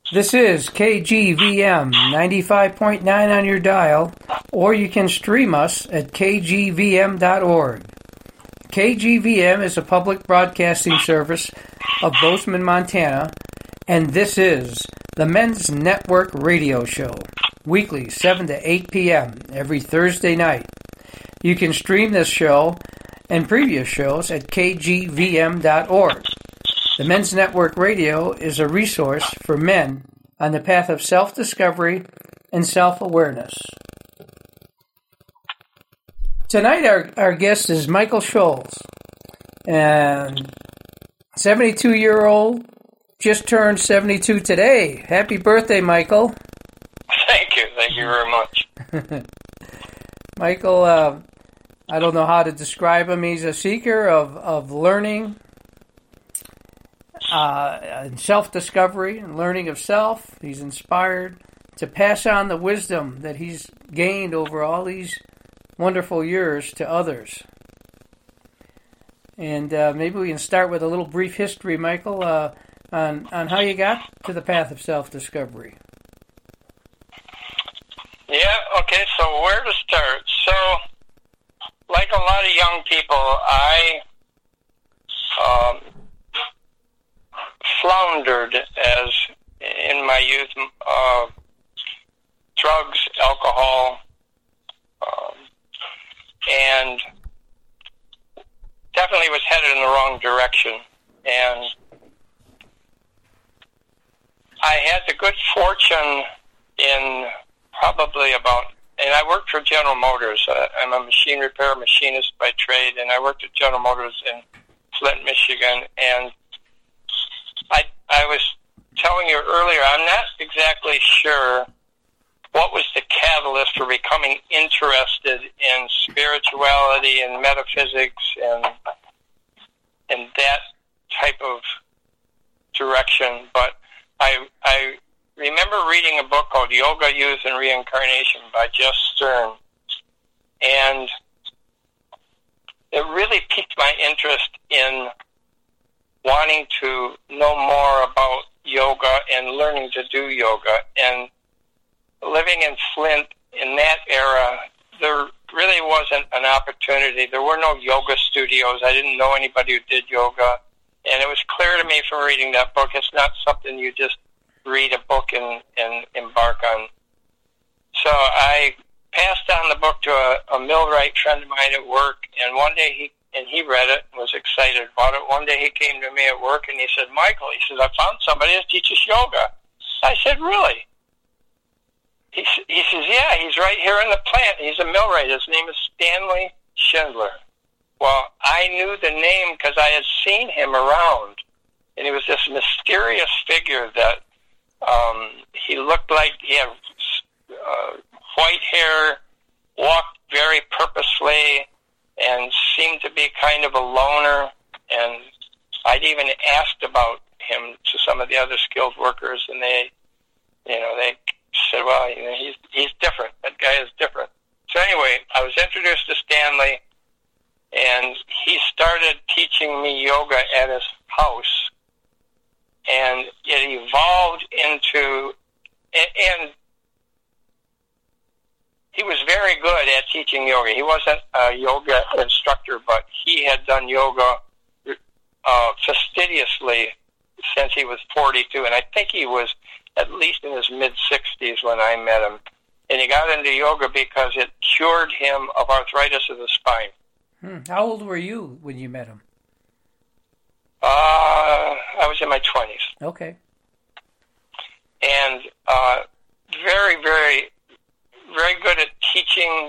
This is KGVM 95.9 on your dial, or you can stream us at kgvm.org. KGVM is a public broadcasting service of Bozeman, Montana, and this is the Men's Network Radio Show, weekly 7 to 8 p.m. every Thursday night. You can stream this show and previous shows at kgvm.org. The Men's Network Radio is a resource for men on the path of self-discovery and self-awareness. Tonight our guest is Michael Scholz, and 72-year-old, just turned 72 today. Happy birthday, Michael. Thank you very much. Michael, I don't know how to describe him. He's a seeker of learning, and self-discovery and learning of self. He's inspired to pass on the wisdom that he's gained over all these wonderful years to others. And maybe we can start with a little brief history, Michael, on how you got to the path of self-discovery. Yeah, okay, so where to start? So, like a lot of young people, I floundered as in my youth, drugs, alcohol, and definitely was headed in the wrong direction. And I had the good fortune in probably and I worked for General Motors. I'm a machine repair machinist by trade, and I worked at General Motors in Flint, Michigan, and I was telling you earlier, I'm not exactly sure what was the catalyst for becoming interested in spirituality and metaphysics and that type of direction, but I remember reading a book called Yoga, Youth, and Reincarnation by Jess Stern, and it really piqued my interest in wanting to know more about yoga and learning to do yoga. And living in Flint in that era, there really wasn't an opportunity. There were no yoga studios. I didn't know anybody who did yoga. And it was clear to me from reading that book, it's not something you just read a book and embark on. So I passed on the book to a millwright friend of mine at work, and one day he read it and was excited about it. One day he came to me at work and he said, Michael, he says, I found somebody that teaches yoga. I said, really? He says, yeah, he's right here in the plant. He's a millwright. His name is Stanley Schindler. Well, I knew the name because I had seen him around, and he was this mysterious figure that he looked like he had white hair, walked very purposefully, and seemed to be kind of a loner. And I'd even asked about him to some of the other skilled workers, and they said, well, he's different. That guy is different. So anyway, I was introduced to Stanley, and he started teaching me yoga at his house, and it evolved into, and he was very good at teaching yoga. He wasn't a yoga instructor, but he had done yoga fastidiously since he was 42, and I think he was at least in his mid-60s when I met him. And he got into yoga because it cured him of arthritis of the spine. How old were you when you met him? I was in my 20s. Okay. And very, very, very good at teaching.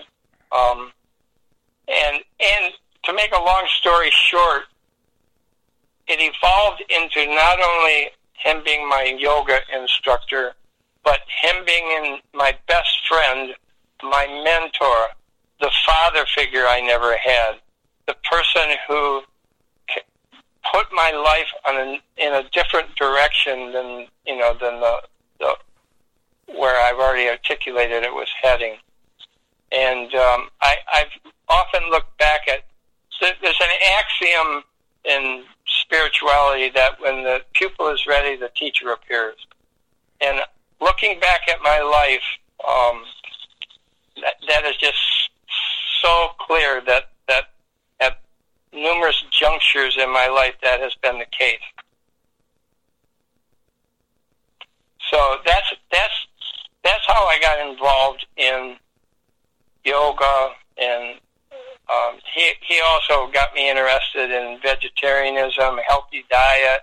And to make a long story short, it evolved into not only him being my yoga instructor, but him being my best friend, my mentor, the father figure I never had, the person who put my life in a different direction than the where I've already articulated it was heading. And I've often looked back at, there's an axiom in spirituality that when the pupil is ready, the teacher appears. And looking back at my life, that is just so clear that at numerous junctures in my life that has been the case. So that's how I got involved in yoga, and he also got me interested in vegetarianism, a healthy diet,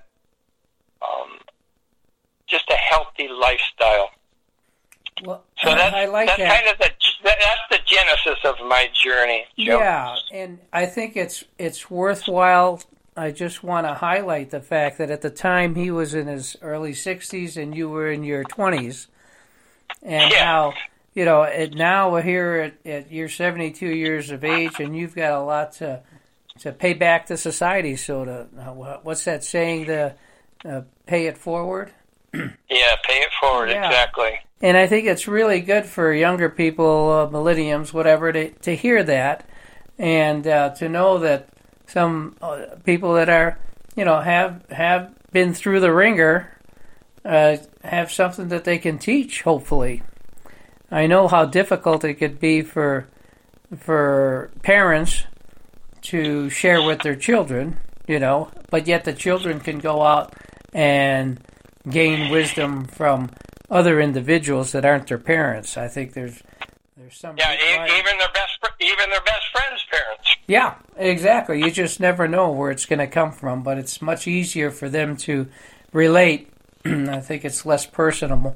just a healthy lifestyle. Well, so I like that. Kind of that's the genesis of my journey, Joe. Yeah, and I think it's worthwhile. I just want to highlight the fact that at the time he was in his early 60s and you were in your 20s, and how, now we're here at you're 72 years of age and you've got a lot to pay back to society. So what's that saying? Pay it forward. Yeah, pay it forward. Yeah. Exactly. And I think it's really good for younger people, millenniums, whatever, to hear that, and to know that some people that are, have been through the ringer, have something that they can teach, hopefully. I know how difficult it could be for parents to share with their children, but yet the children can go out and gain wisdom from other individuals that aren't their parents. I think there's some. Yeah, even their best friends' parents. Yeah, exactly. You just never know where it's going to come from, but it's much easier for them to relate. I think it's less personable.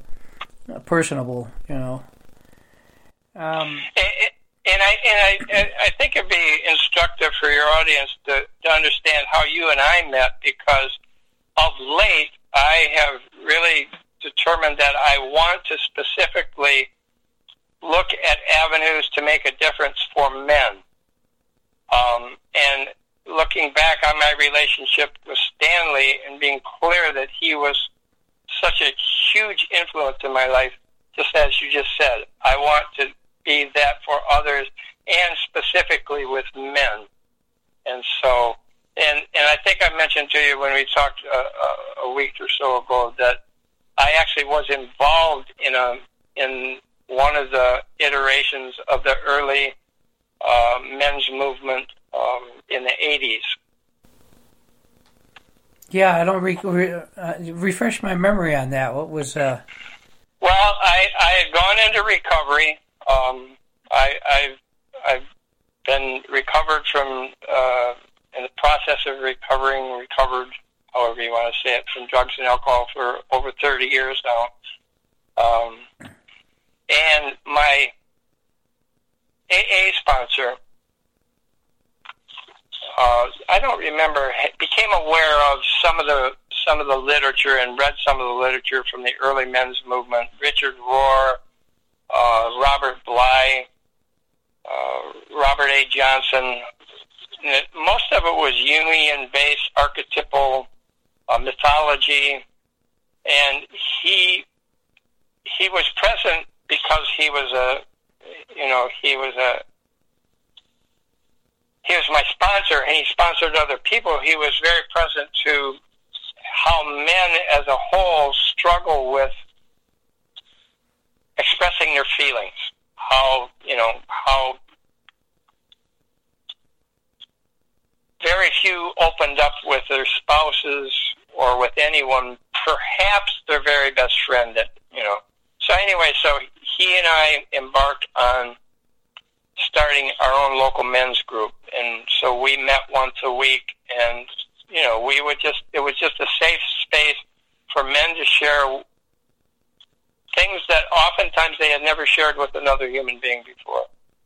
And I think it'd be instructive for your audience to understand how you and I met, because of late I have really determined that I want to specifically look at avenues to make a difference for men. And looking back on my relationship with Stanley and being clear that he was such a huge influence in my life, just as you just said, I want to be that for others, and specifically with men. And so, and I think I mentioned to you when we talked a week or so ago that I actually was involved in one of the iterations of the early men's movement in the 80s. Yeah, I don't refresh my memory on that. What was? Well, I had gone into recovery. I've been recovered from in the process of recovered, however you want to say it, from drugs and alcohol for over 30 years now. And my AA sponsor, I don't remember, became aware of some of the literature and read some of the literature from the early men's movement. Richard Rohr, Robert Bly, Robert A. Johnson. Most of it was Jungian-based archetypal mythology, and he was present because he was my sponsor, and he sponsored other people. He was very present to how men as a whole struggle with expressing their feelings, how very few opened up with their spouses or with anyone, perhaps their very best friend. So anyway, so he and I embarked on starting our own local men's group, and so we met once a week, and it was just a safe space for men to share things that oftentimes they had never shared with another human being before.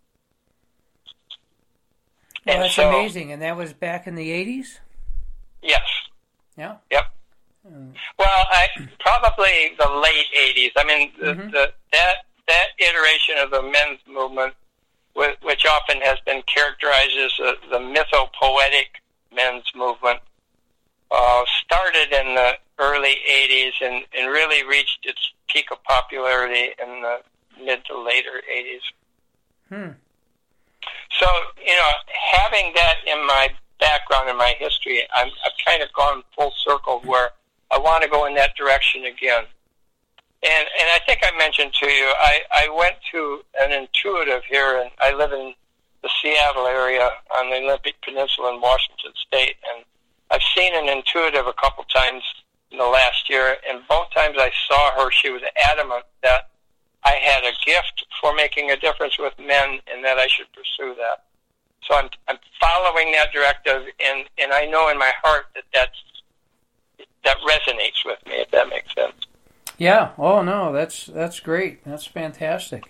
Well, that's amazing. And that was back in the 80s? Yes. Yeah? Yep. Well, probably the late 80s. I mean, that iteration of the men's movement, which often has been characterized as the mythopoetic men's movement, started in the early 80s and really reached its peak of popularity in the mid to later 80s. So, having that in my background, in my history, I've kind of gone full circle where I want to go in that direction again. And I think I mentioned to you, I went to an intuitive here, and I live in the Seattle area on the Olympic Peninsula in Washington State, and I've seen an intuitive a couple times in the last year, and both times I saw her, she was adamant that I had a gift for making a difference with men and that I should pursue that. So I'm following that directive, and I know in my heart that resonates with me, if that makes sense. Yeah. Oh no, that's great. That's fantastic.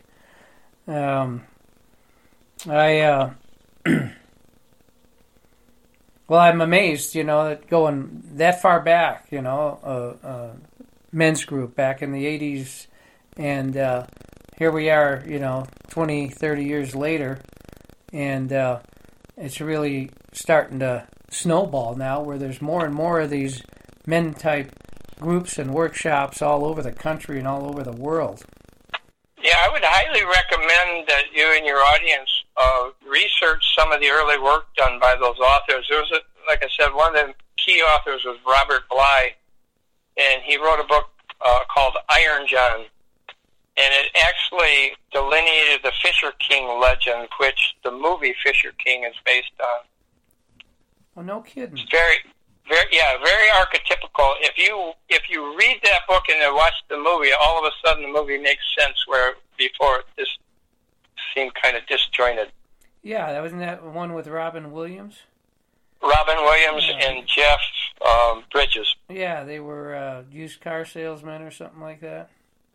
Well, I'm amazed, that going that far back, men's group back in the 80s, and here we are, 20, 30 years later, and it's really starting to snowball now, where there's more and more of these men-type groups and workshops all over the country and all over the world. Yeah, I would highly recommend that you and your audience research some of the early work done by those authors. There was, like I said, one of the key authors was Robert Bly, and he wrote a book called Iron John, and it actually delineated the Fisher King legend, which the movie Fisher King is based on. Oh, no kidding. It's very archetypical. If you read that book and then watch the movie, all of a sudden the movie makes sense, where before it just seemed kind of disjointed. Yeah, that wasn't that one with Robin Williams? Robin Williams and Jeff Bridges. Yeah, they were used car salesmen or something like that.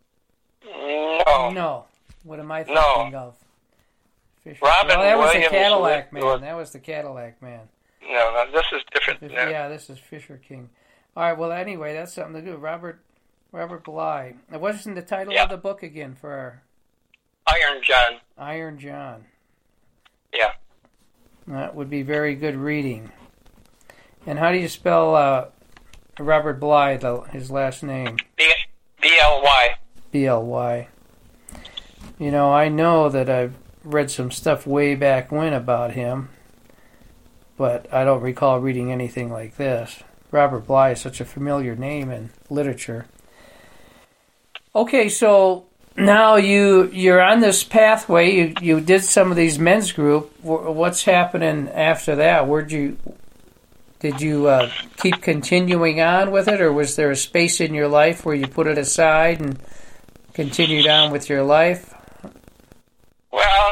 No. What am I thinking of? Fisher. Robin that was Williams the Cadillac Man. That was the Cadillac Man. No, this is different. Yeah, this is Fisher King. All right, well, anyway, that's something to do. Robert Bly. What is the title of the book again for our... Iron John. Iron John. Yeah. That would be very good reading. And how do you spell Robert Bly, his last name? B-L-Y. B-L-Y. I know that I've read some stuff way back when about him, but I don't recall reading anything like this. Robert Bly is such a familiar name in literature. Okay, so now you're on this pathway. You did some of these men's group. What's happening after that? Did you keep continuing on with it, or was there a space in your life where you put it aside and continued on with your life? Well,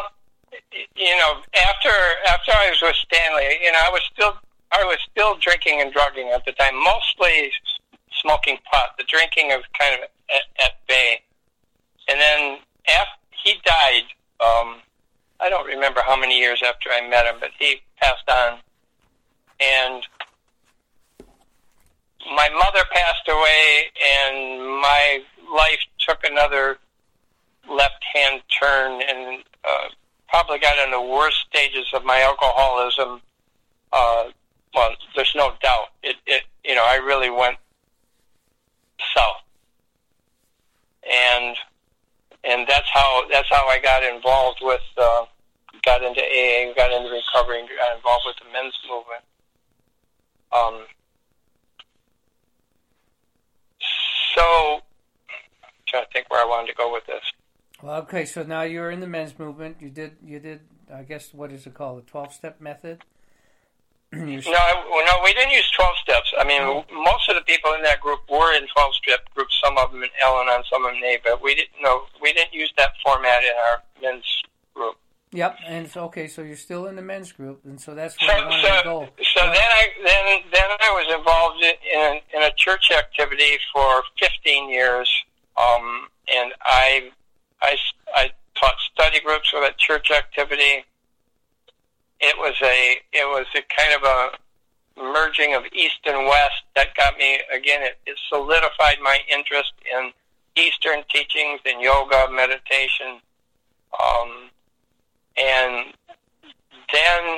after I was with Stanley, I was still drinking and drugging at the time, mostly smoking pot. The drinking was kind of at bay. And then after he died, I don't remember how many years after I met him, but he passed on. And my mother passed away, and my life took another left-hand turn, and probably got in the worst stages of my alcoholism. Well, there's no doubt. I really went south, and that's how I got involved with, got into AA, got into recovery, and got involved with the men's movement. So, I'm trying to think where I wanted to go with this. Well, okay, so now you're in the men's movement. You did. I guess, what is it called? The 12-step method? No, we didn't use 12 steps. I mean, most of the people in that group were in 12-step groups. Some of them in Al-Anon, some of them in A, but we didn't use that format in our men's group. Yep, and so you're still in the men's group, and so that's where you wanted to go. So then I was involved in a church activity for 15 years, and I taught study groups for that church activity. It was a kind of a merging of East and West that got me, again, it solidified my interest in Eastern teachings and yoga, meditation. And then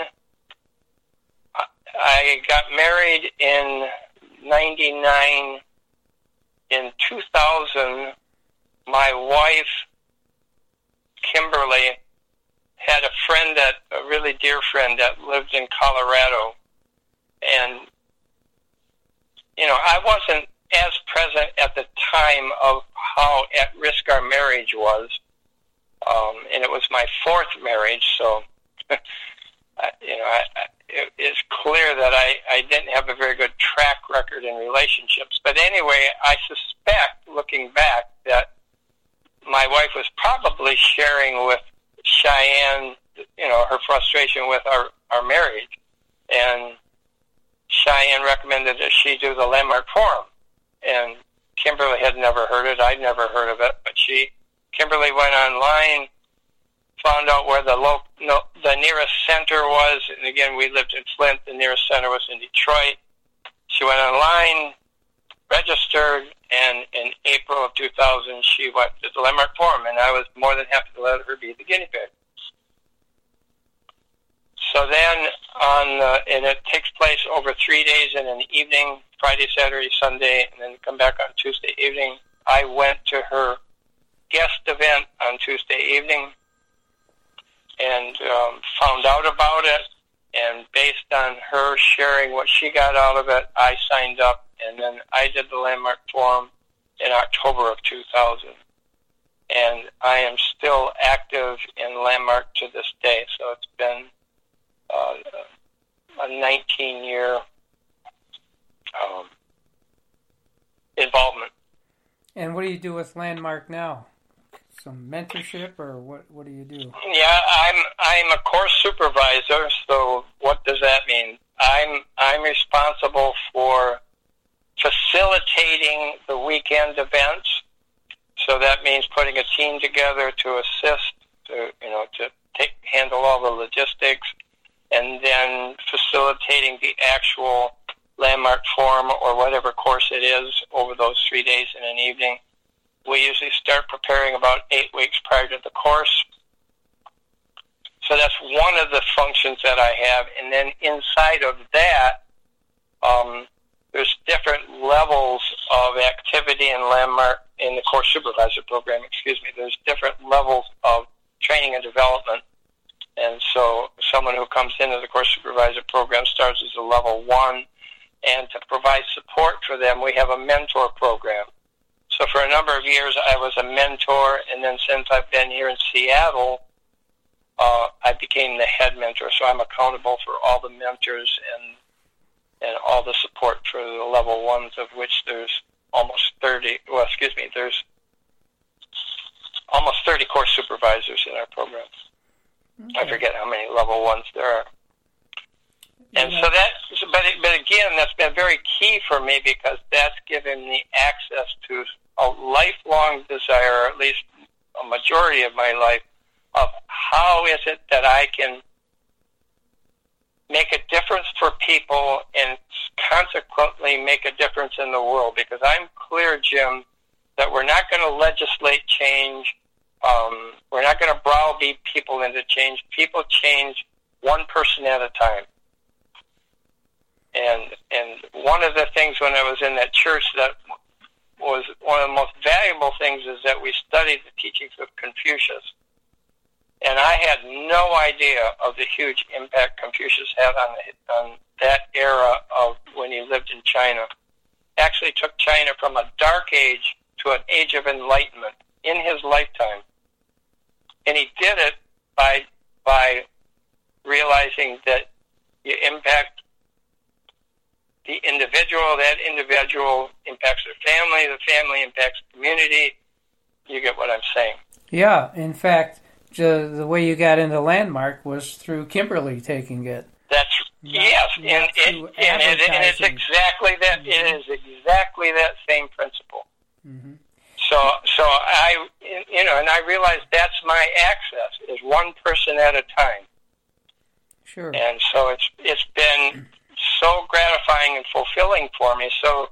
I got married in 99. In 2000, my wife, Kimberly, had a really dear friend that lived in Colorado. And, as present at the time of how at risk our marriage was. And it was my fourth marriage, so it's clear that I didn't have a very good track record in relationships. But anyway, I suspect, looking back, that my wife was probably sharing with Cheyenne, her frustration with our marriage. And Cheyenne recommended that she do the Landmark Forum. And Kimberly had never heard it. I'd never heard of it. But Kimberly went online, found out where the nearest center was. And again, we lived in Flint. The nearest center was in Detroit. She went online, registered, and in April of 2000, she went to the Landmark Forum, and I was more than happy to let her be the guinea pig. So then, and it takes place over 3 days in an evening, Friday, Saturday, Sunday, and then come back on Tuesday evening. I went to her guest event on Tuesday evening and found out about it, and based on her sharing what she got out of it, I signed up, and then I did the Landmark Forum in October of 2000. And I am still active in Landmark to this day, so it's been a 19-year involvement. And what do you do with Landmark now? Some mentorship, or what do you do? Yeah, I'm a course supervisor. So what does that mean? I'm responsible for facilitating the weekend events. So that means putting a team together to assist, to handle all the logistics, and then facilitating the actual Landmark Forum or whatever course it is over those 3 days and an evening. We usually start preparing about 8 weeks prior to the course. So that's one of the functions that I have. And then inside of that, there's different levels of activity in Landmark, in the course supervisor program, There's different levels of training and development. And so someone who comes into the course supervisor program starts as a level 1. And to provide support for them, we have a mentor program. So for a number of years, I was a mentor, and then since I've been here in Seattle, I became the head mentor. So I'm accountable for all the mentors and all the support for the level 1s, of which there's almost 30. There's almost 30 course supervisors in our program. Okay. I forget how many level 1s there are. And so but again, that's been very key for me, because that's given me access to a lifelong desire, or at least a majority of my life, of how is it that I can make a difference for people and consequently make a difference in the world. Because I'm clear, Jim, that we're not going to legislate change. We're not going to browbeat people into change. People change one person at a time. And one of the things when I was in that church that was one of the most valuable things is that we studied the teachings of Confucius. And I had no idea of the huge impact Confucius had on that era of when he lived in China. Actually took China from a dark age to an age of enlightenment in his lifetime. And he did it by realizing that you impact the individual, that individual impacts the family impacts the community. You get what I'm saying. Yeah, in fact, the way you got into Landmark was through Kimberly taking it. Yes, and it's exactly that. Mm-hmm. It is exactly that same principle. Mm-hmm. So I, and I realized that's my access, is one person at a time. Sure. And so it's been so gratifying and fulfilling for me. So,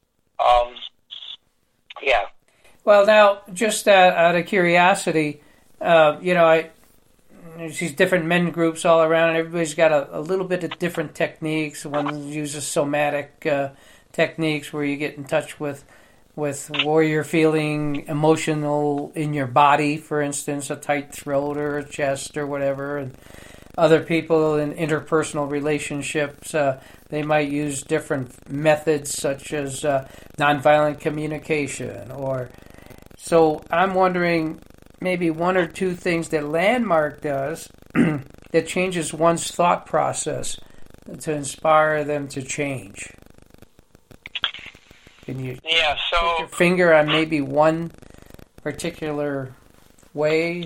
yeah. Well, now, just out of curiosity, there's these different men groups all around, and everybody's got a little bit of different techniques. One uses somatic techniques where you get in touch with where you're feeling emotional in your body, for instance, a tight throat or a chest or whatever. And other people in interpersonal relationships, they might use different methods such as nonviolent communication. So I'm wondering maybe one or two things that Landmark does that changes one's thought process to inspire them to change. Can you put your finger on maybe one particular way?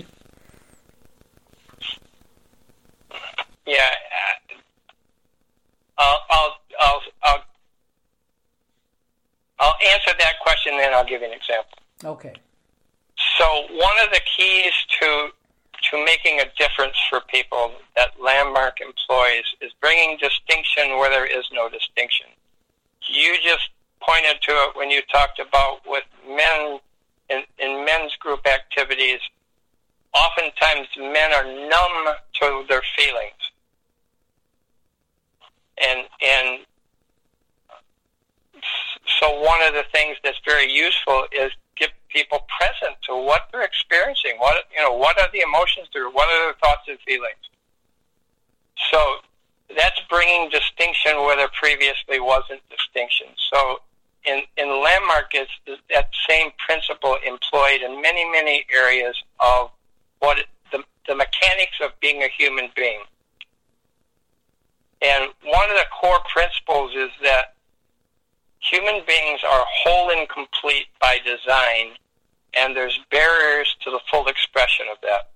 Yeah, I'll answer that question, then I'll give you an example. Okay. So one of the keys to making a difference for people that Landmark employs is bringing distinction where there is no distinction. You just pointed to it when you talked about with men in men's group activities. Oftentimes men are numb to their feelings. And so one of the things that's very useful is get people present to what they're experiencing. What are the emotions there? What are their thoughts and feelings? So that's bringing distinction where there previously wasn't distinction. So in Landmark, is that same principle employed in many, many areas of the mechanics of being a human being. And one of the core principles is that human beings are whole and complete by design, and there's barriers to the full expression of that.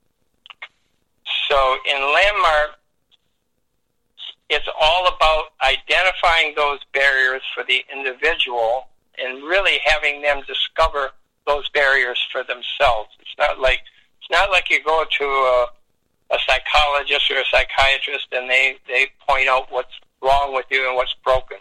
So in Landmark, it's all about identifying those barriers for the individual and really having them discover those barriers for themselves. It's not like you go to a psychologist or a psychiatrist and they point out what's wrong with you and what's broken.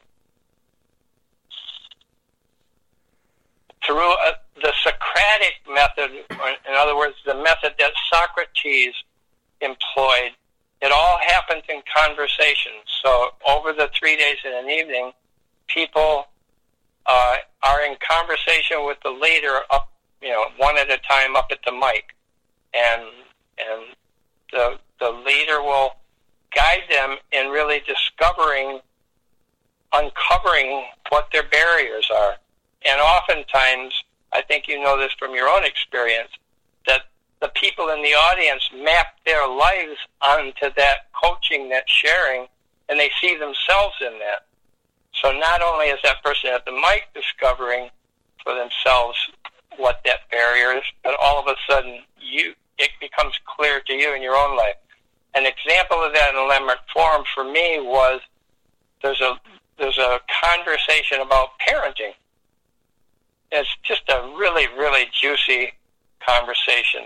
Through the Socratic method, in other words, the method that Socrates employed, it all happens in conversation. So over the 3 days and an evening, people are in conversation with the leader up, one at a time up at the mic. And the leader will guide them in really uncovering what their barriers are. And oftentimes, I think you know this from your own experience, that the people in the audience map their lives onto that coaching, that sharing, and they see themselves in that. So not only is that person at the mic discovering for themselves what that barrier is, but all of a sudden it becomes clear to you in your own life. An example of that in the Landmark Forum for me was there's a conversation about parenting. It's just a really, really juicy conversation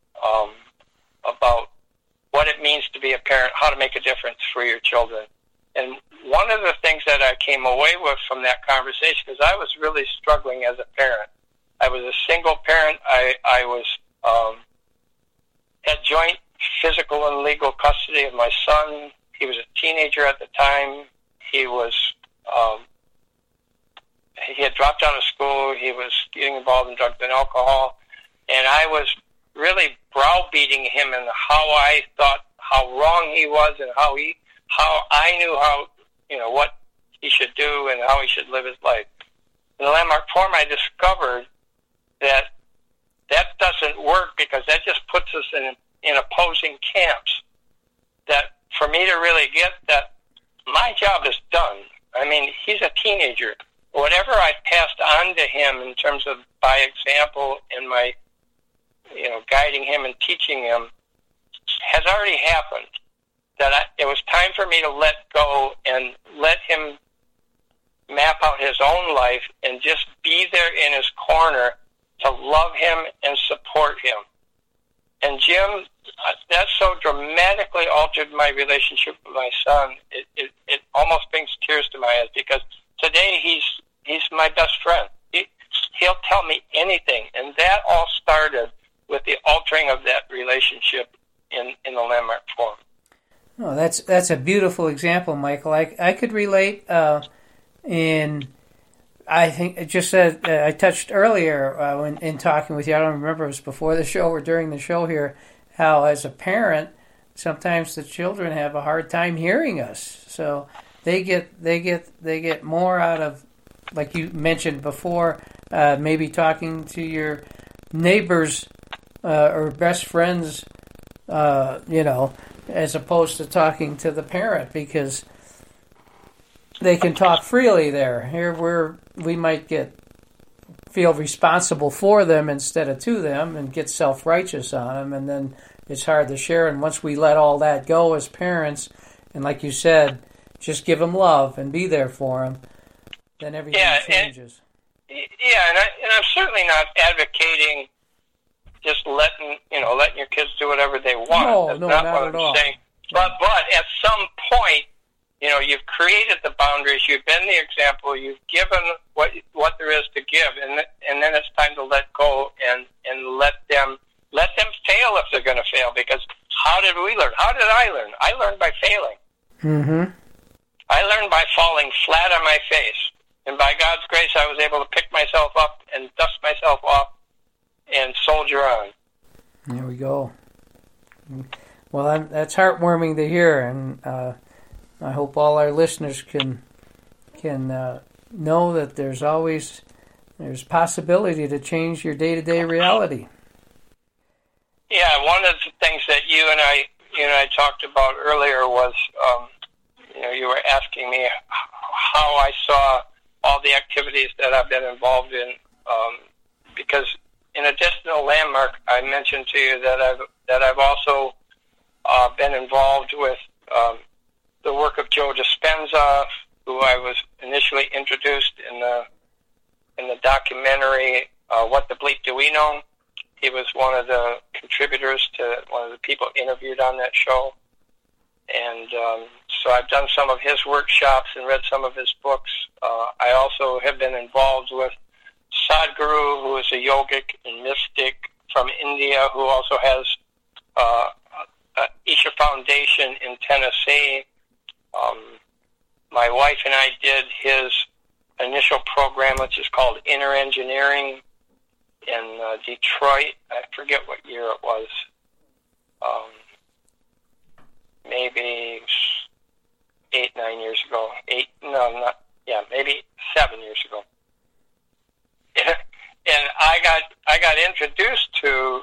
about what it means to be a parent, how to make a difference for your children. And one of the things that I came away with from that conversation, because I was really struggling as a parent. I was a single parent. I was had joint physical and legal custody of my son. He was a teenager at the time. He had dropped out of school. He was getting involved in drugs and alcohol. And I was really browbeating him in how I thought, how wrong he was and how I knew what he should do and how he should live his life. In the Landmark Forum, I discovered that doesn't work because that just puts us in opposing camps. That for me to really get that, my job is done. I mean, he's a teenager. Whatever I passed on to him in terms of by example in my, guiding him and teaching him has already happened. That it was time for me to let go and let him map out his own life and just be there in his corner to love him and support him. And Jim, that so dramatically altered my relationship with my son. It almost brings tears to my eyes because today he's my best friend. He'll tell me anything, and that all started with the altering of that relationship in the Landmark Forum. Oh, that's a beautiful example, Michael. I could relate I think it just said I touched earlier when in talking with you. I don't remember if it was before the show or during the show here. How as a parent, sometimes the children have a hard time hearing us. So they get more out of, like you mentioned before, maybe talking to your neighbors or best friends, as opposed to talking to the parent, because they can talk freely there. Here we might feel responsible for them instead of to them and get self-righteous on them, and then it's hard to share. And once we let all that go as parents, and like you said, just give them love and be there for them, then everything changes. And I'm certainly not advocating just letting your kids do whatever they want. No, That's not what at I'm all. saying. But at some point, you've created the boundaries. You've been the example. You've given what there is to give, and then it's time to let go and let them fail if they're going to fail. Because how did we learn? How did I learn? I learned by failing. Mm-hmm. I learned by falling flat on my face, and by God's grace, I was able to pick myself up and dust myself off and soldier on. There we go. Well, that's heartwarming to hear, and I hope all our listeners can know that there's possibility to change your day-to-day reality. Yeah, one of the things that you and I talked about earlier was, you were asking me how I saw all the activities that I've been involved in, because in Additional Landmark, I mentioned to you that I've also been involved with the work of Joe Dispenza, who I was initially introduced in the documentary What the Bleep Do We Know? He was one of the contributors to one of the people interviewed on that show. And so I've done some of his workshops and read some of his books. I also have been involved with Sadhguru, who is a yogic and mystic from India, who also has Isha Foundation in Tennessee. My wife and I did his initial program, which is called Inner Engineering, in Detroit. I forget what year it was. Maybe 9 years ago. Maybe 7 years ago. And I got introduced to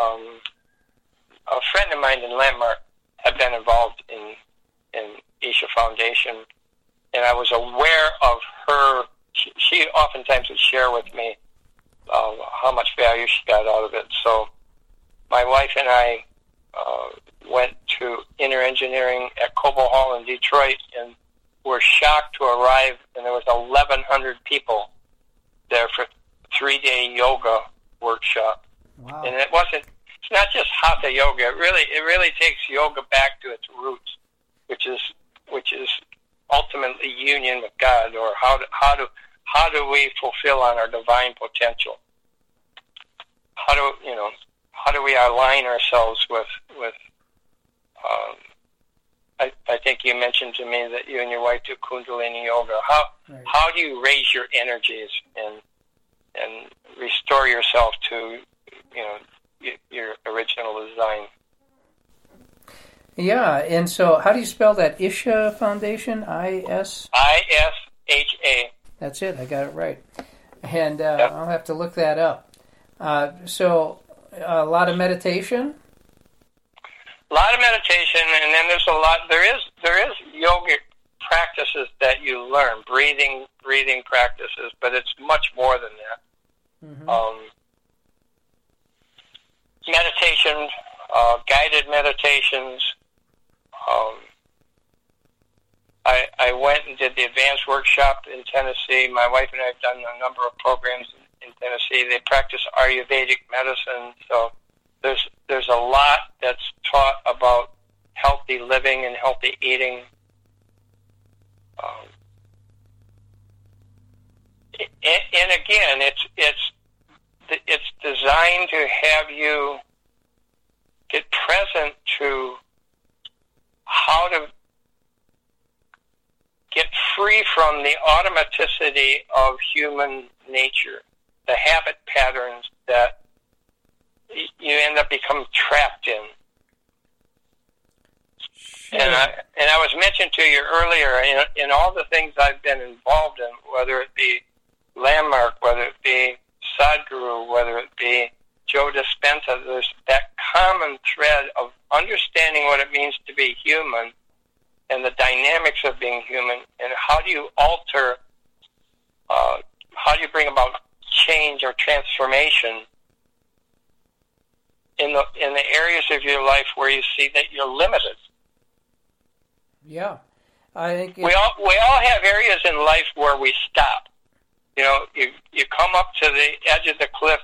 a friend of mine in Landmark had been involved in Isha Foundation, and I was aware of her. She oftentimes would share with me how much value she got out of it. So my wife and I went to Inner Engineering at Cobo Hall in Detroit, and were shocked to arrive, and there was 1,100 people there for 3-day yoga workshop. Wow. And it's not just hatha yoga. It really takes yoga back to its roots, which is ultimately union with God, or how do we fulfill on our divine potential? How do we align ourselves with I think you mentioned to me that you and your wife do Kundalini yoga. How do you raise your energies and restore yourself to your original design? Yeah, and so how do you spell that? Isha Foundation? I-S? I-S-H-A. That's it. I got it right. And I'll have to look that up. So a lot of meditation? A lot of meditation, and then there is yogic practices that you learn, breathing practices, but it's much more than that. Mm-hmm. Meditation, guided meditations. I went and did the advanced workshop in Tennessee. My wife and I have done a number of programs in Tennessee. They practice Ayurvedic medicine, so there's a lot that's taught about healthy living and healthy eating. And again, it's designed to have you get present to how to get free from the automaticity of human nature, the habit patterns that you end up becoming trapped in. Sure. And I was mentioned to you earlier, in all the things I've been involved in, whether it be Landmark, whether it be Sadhguru, whether it be Joe Dispenza, there's that common thread of understanding what it means to be human and the dynamics of being human, and how do you alter, how do you bring about change or transformation in the areas of your life where you see that you're limited. Yeah, I think we all have areas in life where we stop. You know, you come up to the edge of the cliff,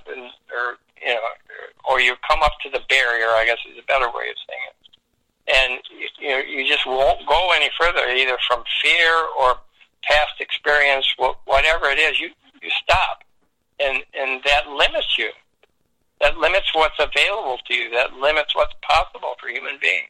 or you come up to the barrier, I guess is a better way of saying it. And you just won't go any further, either from fear or past experience, whatever it is. You stop, and that limits you. That limits what's available to you. That limits what's possible for human beings.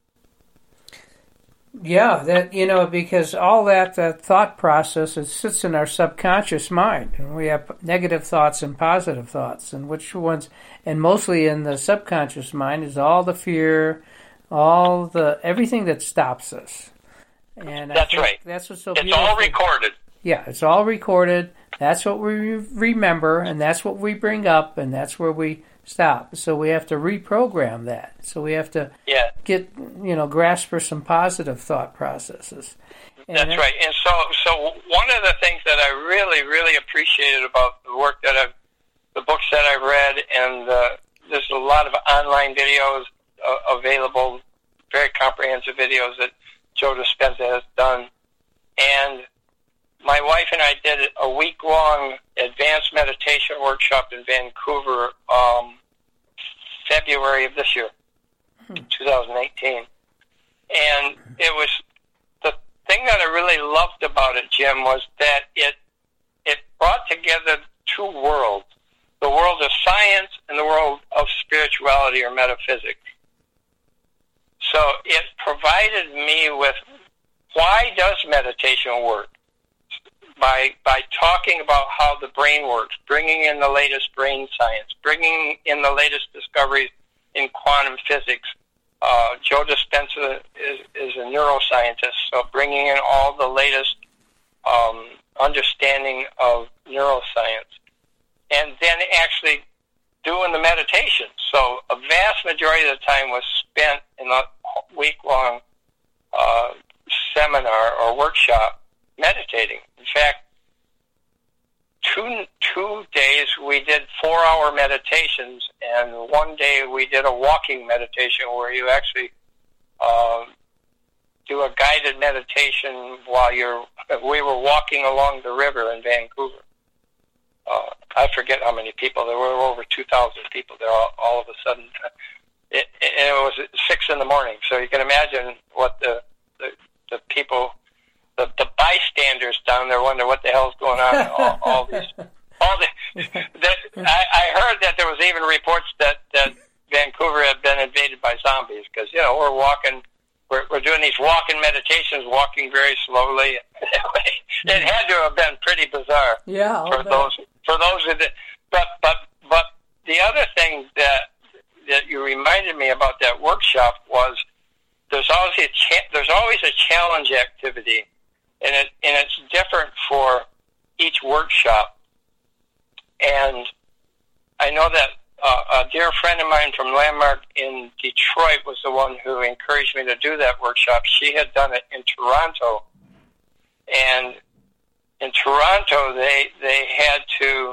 Yeah, because all that thought process, it sits in our subconscious mind. And we have negative thoughts and positive thoughts, and which ones, and mostly in the subconscious mind is all the fear, everything that stops us. And that's right. That's what's so beautiful. It's all recorded. Yeah, it's all recorded. That's what we remember, and that's what we bring up, and that's where we stop. So we have to reprogram that. So we have to get, grasp for some positive thought processes. And that's right. And so one of the things that I really, really appreciated about the work the books that I've read, and there's a lot of online videos available, very comprehensive videos that Joe Dispenza has done. And my wife and I did a week-long advanced meditation workshop in Vancouver, February of this year, 2018. And it was, the thing that I really loved about it, Jim, was that it brought together two worlds, the world of science and the world of spirituality or metaphysics. So it provided me with, why does meditation work? By talking about how the brain works, bringing in the latest brain science, bringing in the latest discoveries in quantum physics. Joe Dispenza is a neuroscientist, so bringing in all the latest understanding of neuroscience. And then actually doing the meditation. So a vast majority of the time was spent in a week-long seminar or workshop meditating. In fact, two days we did 4-hour meditations, and one day we did a walking meditation where you actually do a guided meditation while we were walking along the river in Vancouver. I forget how many people. There were over 2,000 people there all of a sudden. And it was 6 in the morning, so you can imagine what the people, the bystanders down there wonder what the hell's going on. I heard that there was even reports that Vancouver had been invaded by zombies because we're walking, we're doing these walking meditations, walking very slowly. It had to have been pretty bizarre. Yeah, for those who did. But the other thing that you reminded me about that workshop was there's always a challenge activity, and it's different for each workshop. And I know that a dear friend of mine from Landmark in Detroit was the one who encouraged me to do that workshop. She had done it in Toronto, and in Toronto they had to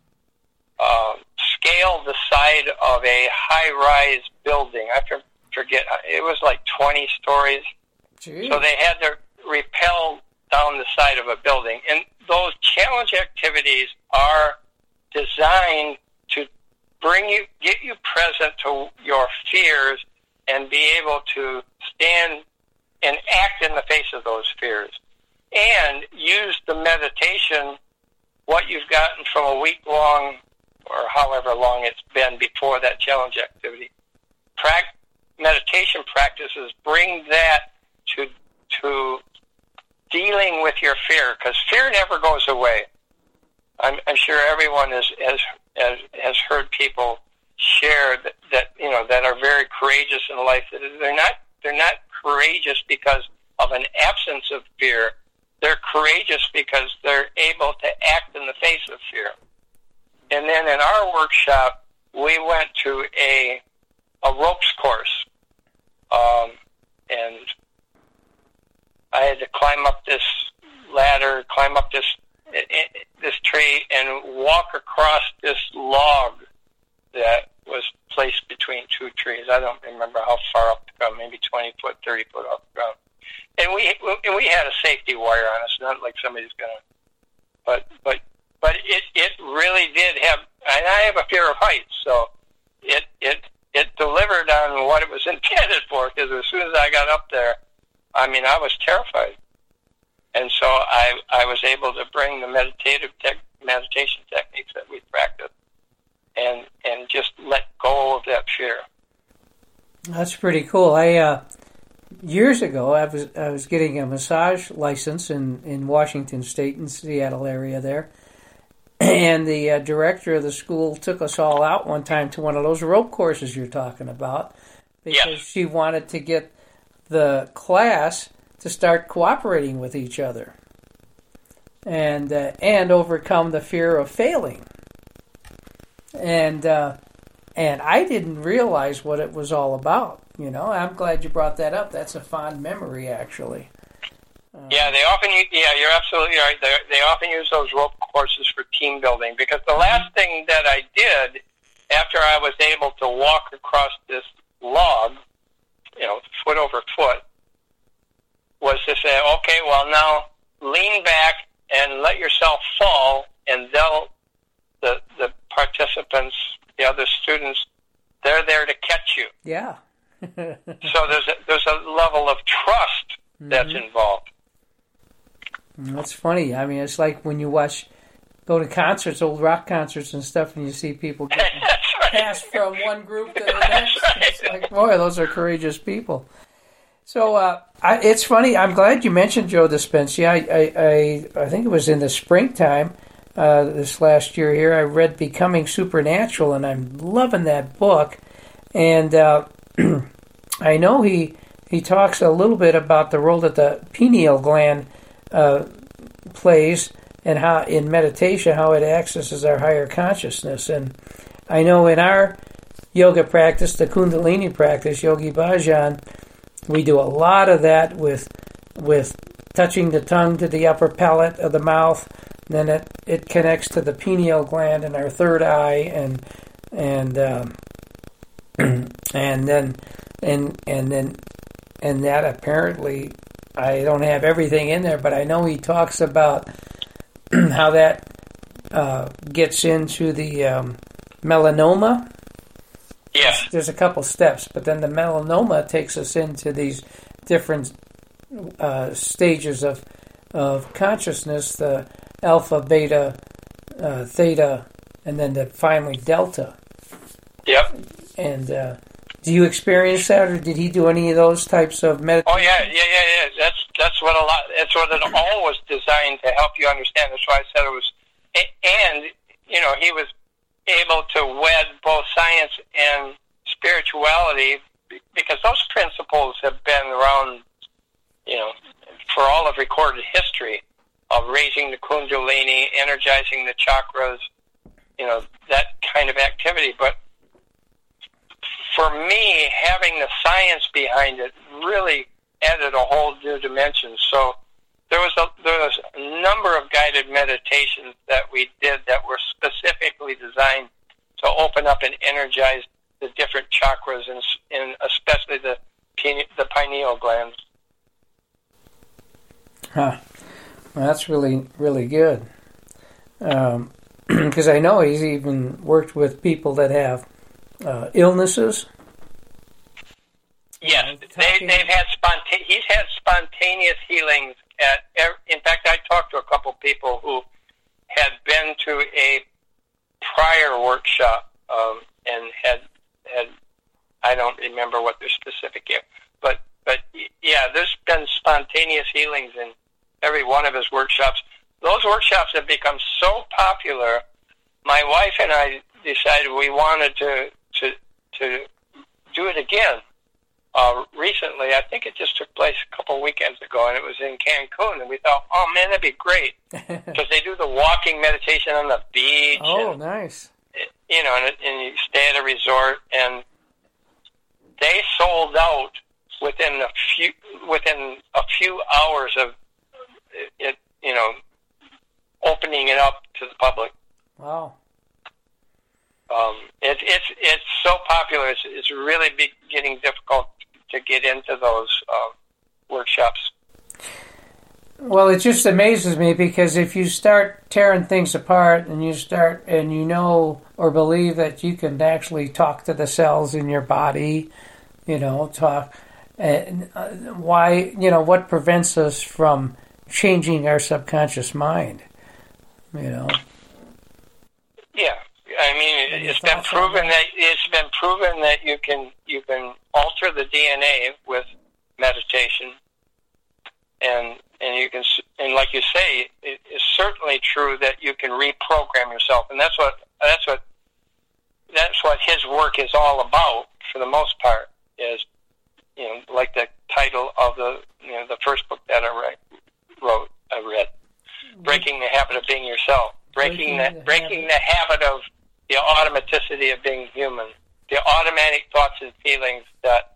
scale the side of a high-rise building. I forget, it was like 20 stories. Jeez. So they had to rappel down the side of a building. And those challenge activities are designed to get you present to your fears and be able to stand and act in the face of those fears. And use the meditation, what you've gotten from a week-long or however long it's been before that challenge activity. Meditation practices bring that to dealing with your fear, because fear never goes away. I'm sure everyone has heard people share that are very courageous in life, that they're not courageous because of an absence of fear. They're courageous because they're able to act in the face of fear. And then in our workshop, we went to a ropes course. And I had to climb up this ladder, climb up this tree, and walk across this log that was placed between two trees. I don't remember how far up the ground, maybe 20 foot, 30 foot off the ground. And we had a safety wire on us, not like somebody's gonna. But it really did have, and I have a fear of heights, so it delivered on what it was intended for. Because as soon as I got up there, I mean, I was terrified, and so I was able to bring the meditation techniques that we practiced, and just let go of that fear. That's pretty cool. Years ago, I was getting a massage license in Washington State, in Seattle area there, and the director of the school took us all out one time to one of those rope courses you're talking about, because she wanted to get the class to start cooperating with each other, and overcome the fear of failing. And I didn't realize what it was all about. You know, I'm glad you brought that up. That's a fond memory, actually. Yeah, they often use, you're absolutely right. They often use those rope courses for team building, because the last thing that I did after I was able to walk across this log, foot over foot, was to say, okay, well, now lean back and let yourself fall, and the participants, the other students, they're there to catch you. Yeah. So there's a level of trust that's involved. That's funny. I mean, it's like when you go to concerts, old rock concerts and stuff, and you see people getting passed from one group to the next. It's like, boy, those are courageous people. So it's funny. I'm glad you mentioned Joe Dispenza. I think it was in the springtime this last year here. I read Becoming Supernatural, and I'm loving that book. And I know he talks a little bit about the role that the pineal gland plays, and how in meditation, how it accesses our higher consciousness. And I know in our yoga practice, the Kundalini practice, Yogi Bhajan, we do a lot of that with touching the tongue to the upper palate of the mouth. Then it connects to the pineal gland in our third eye, and that apparently, I don't have everything in there, but I know he talks about how that gets into the melanoma. Yeah. There's a couple steps, but then the melanoma takes us into these different stages of consciousness, the alpha, beta, theta, and then finally delta. Yep. And do you experience that, or did he do any of those types of meditation? Oh yeah. That's what it all was designed to help you understand. That's why I said it was, and he was able to wed both science and spirituality, because those principles have been around, for all of recorded history, of raising the Kundalini, energizing the chakras, that kind of activity. But for me, having the science behind it really added a whole new dimension. So there was a number of guided meditations that we did that were specifically designed to open up and energize the different chakras, and especially the pineal glands. Huh. Well, that's really, really good. Because I know he's even worked with people that have illnesses. Yes, he's had spontaneous healings. In fact, I talked to a couple people who had been to a prior workshop and had I don't remember what their specific gift, but yeah, there's been spontaneous healings in every one of his workshops. Those workshops have become so popular. My wife and I decided we wanted to do it again. recently. I think it just took place a couple weekends ago, and it was in Cancun. And we thought, oh man, that'd be great because they do the walking meditation on the beach. Oh, and, nice. You know, and you stay at a resort, and they sold out within a few hours of it. You know, opening it up to the public. Wow. It's so popular. It's really getting difficult to get into those workshops. Well, it just amazes me because if you start tearing things apart and you know or believe that you can actually talk to the cells in your body, you know, why, you know, what prevents us from changing our subconscious mind, you know? Yeah. I mean, it's been proven that you can alter the DNA with meditation, and you can, and like you say, it is certainly true that you can reprogram yourself, and that's what his work is all about for the most part. Is, you know, like the title of the first book that I read, Breaking the Habit of Being Yourself, breaking the habit of the automaticity of being human, the automatic thoughts and feelings that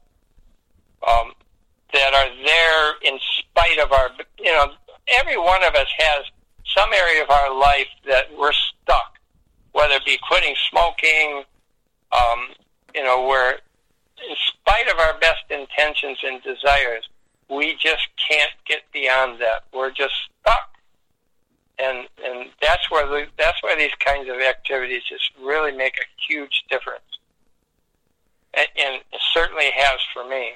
are there in spite of our, you know, every one of us has some area of our life that we're stuck, whether it be quitting smoking, you know, where in spite of our best intentions and desires, we just can't get beyond that. We're just stuck. And that's where these kinds of activities just really make a huge difference, and it certainly has for me.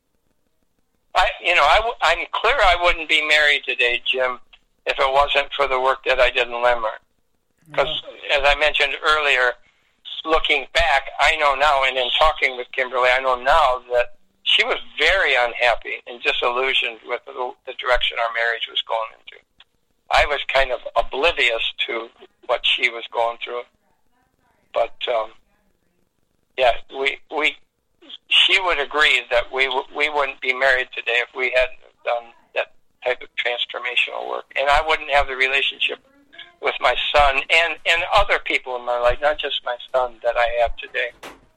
I'm clear I wouldn't be married today, Jim, if it wasn't for the work that I did in Landmark. Because, as I mentioned earlier, looking back, I know now, and in talking with Kimberly, I know now that she was very unhappy and disillusioned with the direction our marriage was going into. I was kind of oblivious to what she was going through, but she would agree that we wouldn't be married today if we hadn't done that type of transformational work, and I wouldn't have the relationship with my son and other people in my life, not just my son, that I have today.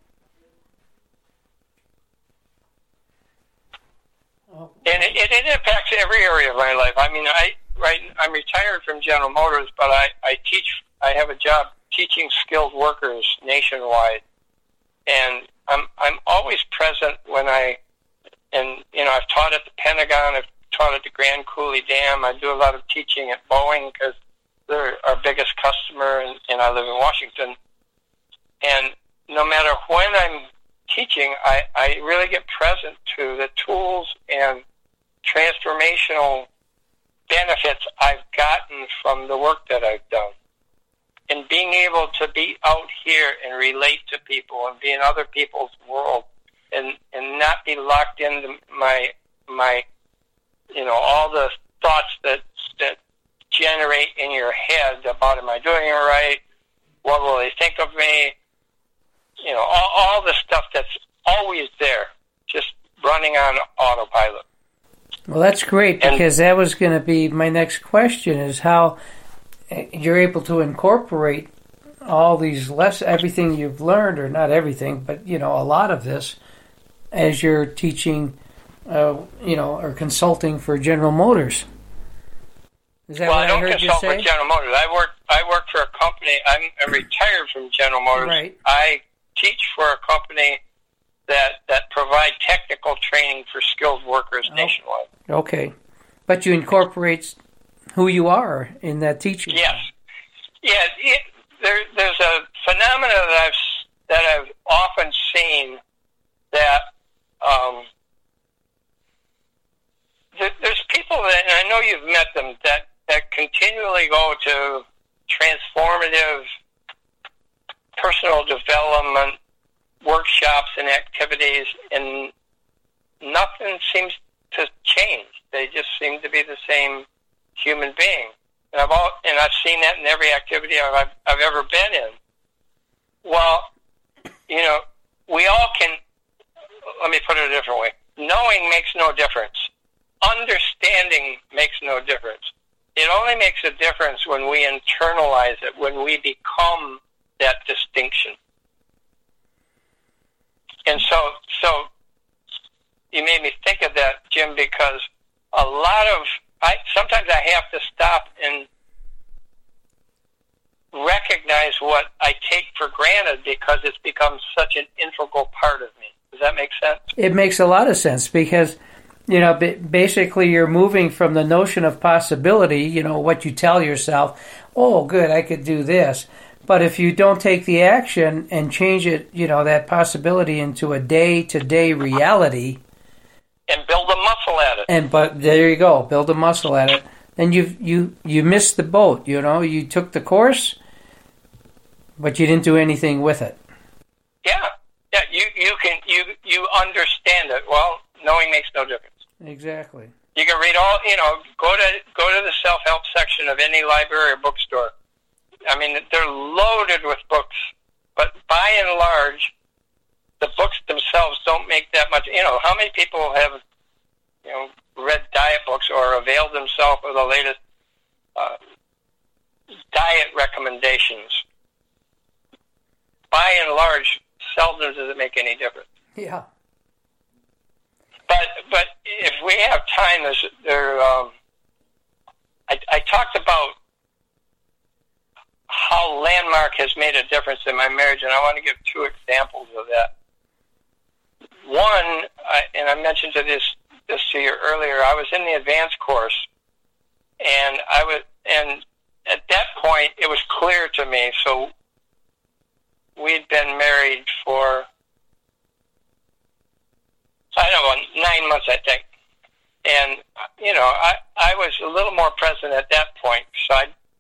And it impacts every area of my life. I mean, I'm retired from General Motors, but I teach. I have a job teaching skilled workers nationwide, and I'm always present when I've taught at the Pentagon, I've taught at the Grand Coulee Dam. I do a lot of teaching at Boeing because they're our biggest customer, and I live in Washington. And no matter when I'm teaching, I really get present to the tools and transformational benefits I've gotten from the work that I've done. And being able to be out here and relate to people and be in other people's world and not be locked into my all the thoughts that generate in your head about, am I doing it right? What will they think of me? You know, all the stuff that's always there, just running on autopilot. Well, that's great, because that was going to be my next question, is how you're able to incorporate all these everything you've learned, or not everything, but, you know, a lot of this as you're teaching, or consulting for General Motors. Is that what I heard you say? Well, I don't consult for General Motors. I work for a company. I'm retired from General Motors. Right. I teach for a company that provide technical training for skilled workers nationwide. Okay. But you incorporate who you are in that teaching. Yes. Yeah, there's a phenomena that I've often seen that there's people that, and I know you've met them, that continually go to transformative personal development workshops and activities, and nothing seems to change. They just seem to be the same human being. And I've seen that in every activity I've ever been in. Well, you know, we all can, let me put it a different way. Knowing makes no difference. Understanding makes no difference. It only makes a difference when we internalize it, when we become that distinction. And so you made me think of that, Jim, because sometimes I have to stop and recognize what I take for granted because it's become such an integral part of me. Does that make sense? It makes a lot of sense because, basically you're moving from the notion of possibility, what you tell yourself, oh, good, I could do this. But if you don't take the action and change it, that possibility into a day-to-day reality. And build a muscle at it. But there you go, build a muscle at it. Then you missed the boat, you took the course, but you didn't do anything with it. Yeah, you understand it. Well, knowing makes no difference. Exactly. You can read go to the self-help section of any library or bookstore. I mean, they're loaded with books, but by and large, the books themselves don't make that much. How many people have, read diet books or availed themselves of the latest diet recommendations? By and large, seldom does it make any difference. Yeah. But if we have time, I talked about how Landmark has made a difference in my marriage, and I want to give two examples of that. One, and I mentioned this to you earlier, I was in the advanced course, and at that point it was clear to me. So we'd been married for 9 months, I think, and I was a little more present at that point. So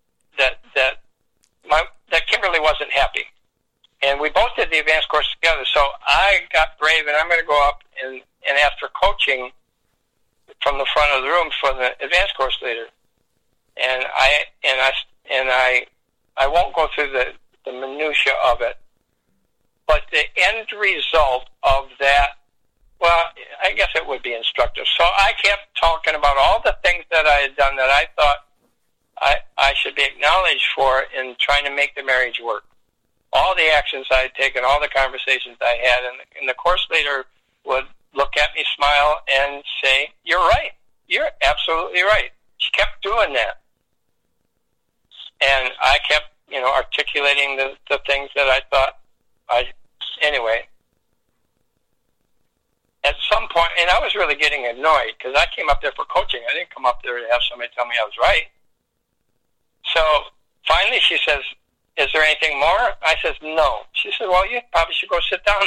that Kimberly wasn't happy. And we both did the advanced course together. So I got brave, and I'm going to go up and ask for coaching from the front of the room for the advanced course leader. And I won't go through the minutia of it, but the end result of that, well, I guess it would be instructive. So I kept talking about all the things that I had done that I thought I should be acknowledged for in trying to make the marriage work. All the actions I had taken, all the conversations I had, and the course leader would look at me, smile, and say, "You're right. You're absolutely right." She kept doing that. And I kept, articulating the things that I thought anyway. At some point, and I was really getting annoyed because I came up there for coaching. I didn't come up there to have somebody tell me I was right. So finally she says, "Is there anything more?" I says, "No." She said, "Well, you probably should go sit down."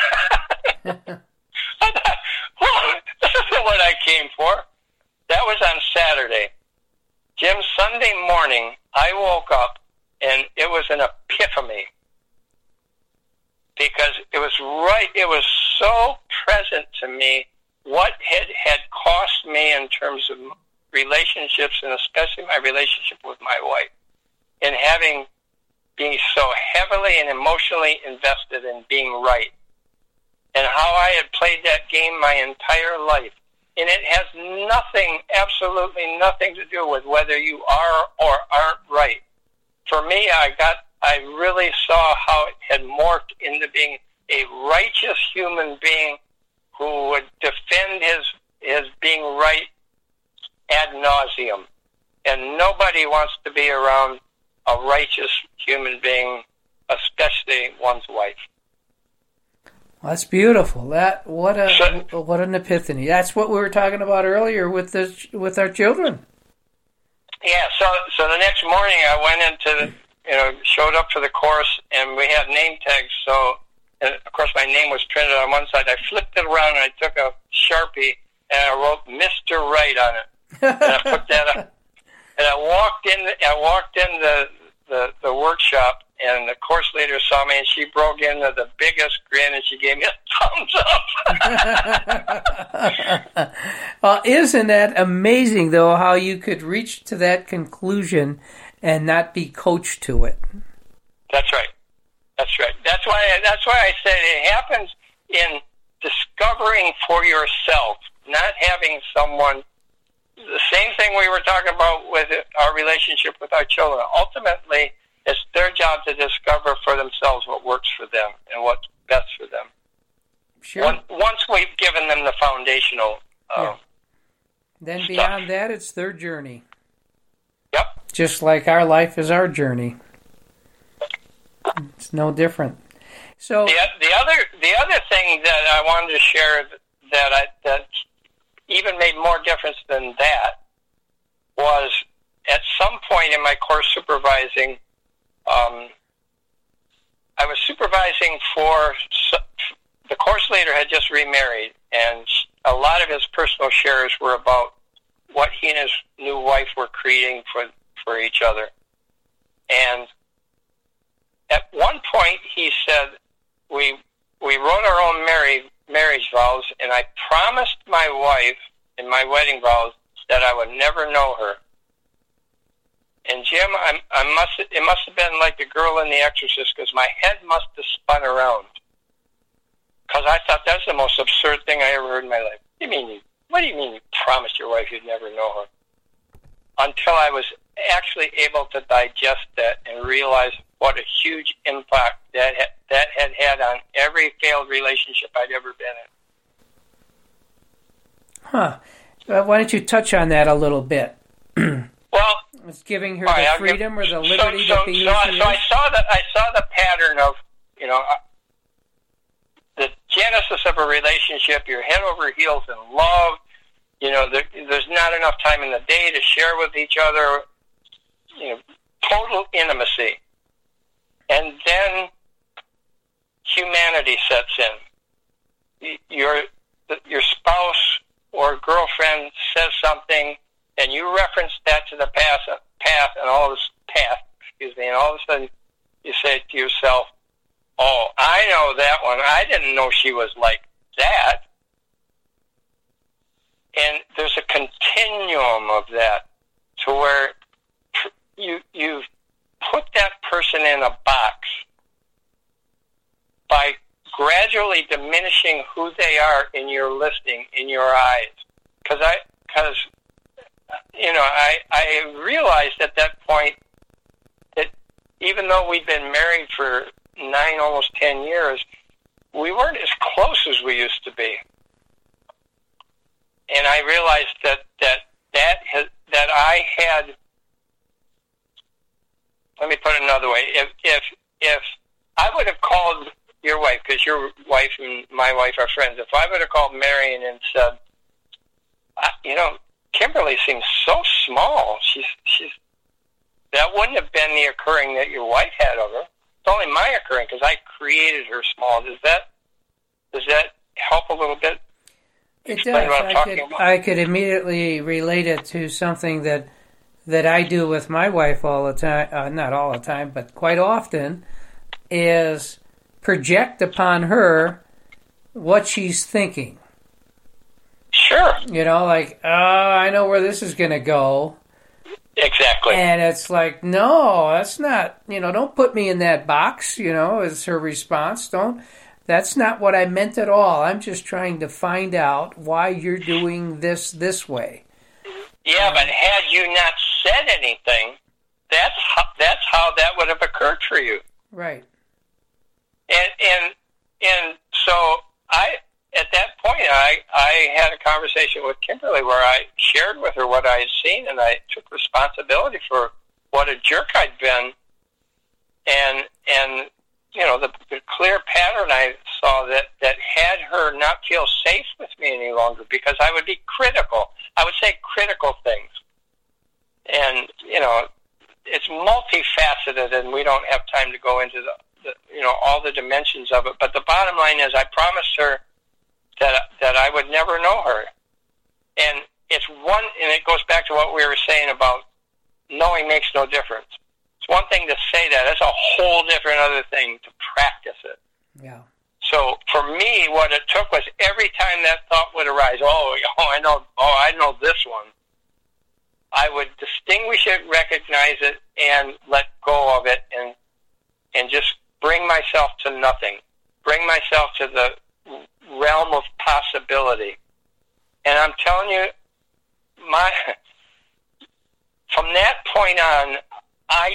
I thought, well, this isn't what I came for. That was on Saturday. Jim, Sunday morning, I woke up and it was an epiphany because it was so present to me what had cost me in terms of relationships, and especially my relationship with my wife, and being so heavily and emotionally invested in being right, and how I had played that game my entire life. And it has nothing, absolutely nothing to do with whether you are or aren't right. For me, I really saw how it had morphed into being a righteous human being who would defend his being right ad nauseum. And nobody wants to be around a righteous human being, especially one's wife. Well, that's beautiful. What an epiphany. That's what we were talking about earlier with our children. Yeah. So the next morning I went showed up for the course, and we had name tags. So, and of course, my name was printed on one side. I flipped it around, and I took a Sharpie and I wrote Mr. Right on it. And I put that up. And I walked in the workshop, and the course leader saw me, and she broke into the biggest grin, and she gave me a thumbs up. Well, isn't that amazing, though, how you could reach to that conclusion and not be coached to it? That's right. That's right. That's why I said it happens in discovering for yourself, not having someone, the same thing we were talking about with our relationship with our children. Ultimately, it's their job to discover for themselves what works for them and what's best for them. Sure. Once we've given them the foundational Then stuff. beyond that, it's their journey. Yep. Just like our life is our journey. It's no different. So the other thing that I wanted to share that even made more difference than that was at some point in my course supervising, I was supervising for the course leader had just remarried, and a lot of his personal shares were about what he and his new wife were creating for each other. And at one point he said, we wrote our own marriage vows, and I promised my wife in my wedding vows that I would never know her. And Jim, it must have been like the girl in The Exorcist, because my head must have spun around. Because I thought that's the most absurd thing I ever heard in my life. What do you mean you promised your wife you'd never know her? Until I was actually able to digest that and realize what a huge impact that had on every failed relationship I'd ever been in. Huh. Why don't you touch on that a little bit? Well, it's giving her the freedom or the liberty to be who she is. So I saw the pattern of, the genesis of a relationship. You're head over heels in love. There's not enough time in the day to share with each other. Total intimacy, and then humanity sets in. Your spouse or girlfriend says something, and you reference that to the past, and all of a sudden you say to yourself, "Oh, I know that one. I didn't know she was like that." And there's a continuum of that to where you've put that person in a box by gradually diminishing who they are in your listing, in your eyes. Because I realized at that point that even though we'd been married for 9, almost 10 years, we weren't as close as we used to be. And I realized that I had. Let me put it another way. If I would have called your wife, because your wife and my wife are friends, if I would have called Marion and said, Kimberly seems so small. She's that wouldn't have been the occurring that your wife had of her. It's only my occurring because I created her small. Does that help a little bit? It does. I could immediately relate it to something that I do with my wife all the time, not all the time, but quite often, is project upon her what she's thinking. Sure. I know where this is going to go. Exactly. And it's like, no, that's not, don't put me in that box, is her response. That's not what I meant at all. I'm just trying to find out why you're doing this way. Yeah, but had you not said anything, that's how that would have occurred for you. Right. And so at that point I had a conversation with Kimberly where I shared with her what I had seen, and I took responsibility for what a jerk I'd been, and the clear pattern I saw that had her not feel safe with me any longer, because I would be critical. I would say critical things. And, it's multifaceted, and we don't have time to go into the all the dimensions of it. But the bottom line is I promised her that I would never know her. And it goes back to what we were saying about knowing makes no difference. It's one thing to say that. It's a whole different other thing to practice it. Yeah. So for me, what it took was every time that thought would arise, I know this one, I would distinguish it, recognize it, and let go of it, and just bring myself to nothing. Bring myself to the realm of possibility. And I'm telling you, from that point on, I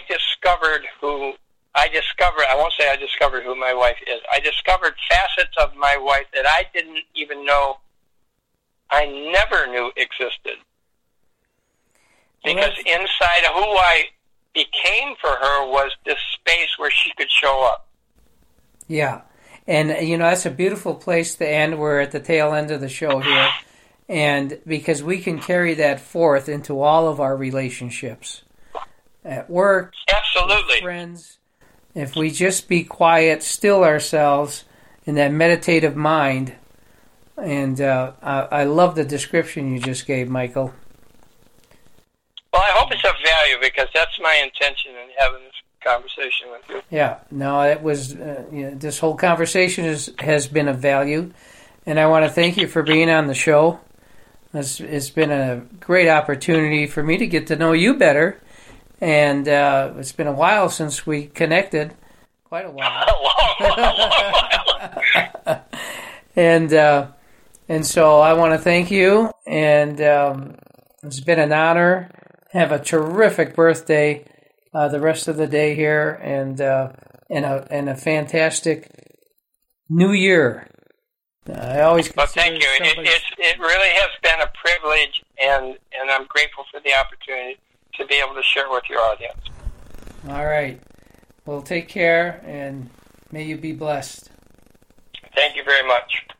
won't say I discovered who my wife is. I discovered facets of my wife that I didn't even know, I never knew existed. Because inside of who I became for her was this space where she could show up. Yeah. And, that's a beautiful place to end. We're at the tail end of the show here. And because we can carry that forth into all of our relationships. At work. Absolutely. With friends. If we just be quiet, still ourselves in that meditative mind. And I love the description you just gave, Michael. Well, I hope it's of value, because that's my intention in having this conversation with you. Yeah, no, it was. This whole conversation has been of value, and I want to thank you for being on the show. It's been a great opportunity for me to get to know you better, and it's been a while since we connected. Quite a while. A long while. And so I want to thank you, and it's been an honor. Have a terrific birthday the rest of the day here, and a fantastic New Year. I always well, thank you. It really has been a privilege, and I'm grateful for the opportunity to be able to share with your audience. All right. Well, take care, and may you be blessed. Thank you very much.